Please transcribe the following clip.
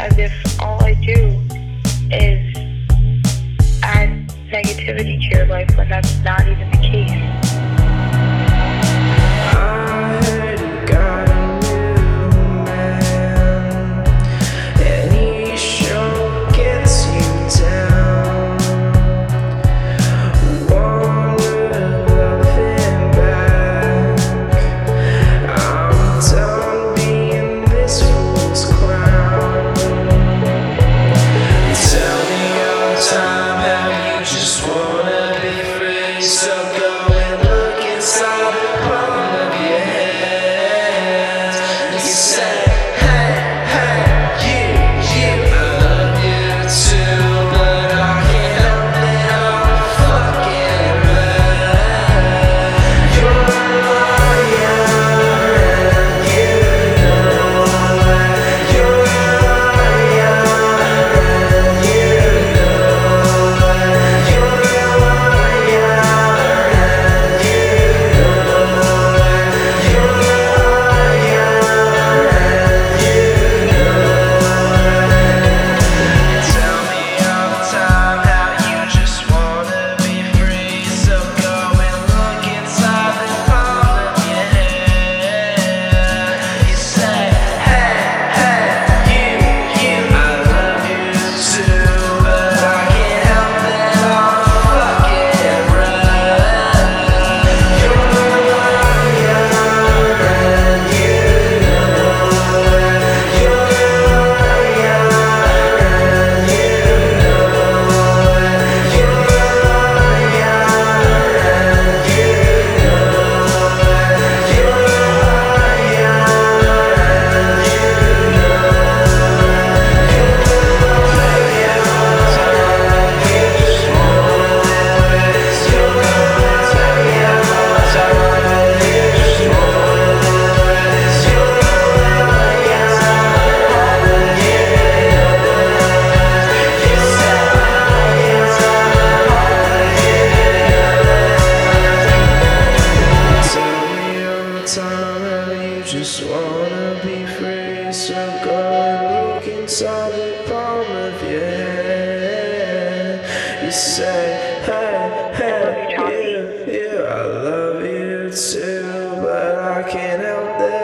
as if all I do is add negativity to your life when that's not even the case. Just wanna be free, so go and look inside the palm of your hand. You say, hey, hey, yeah, I love you too, but I can't help that.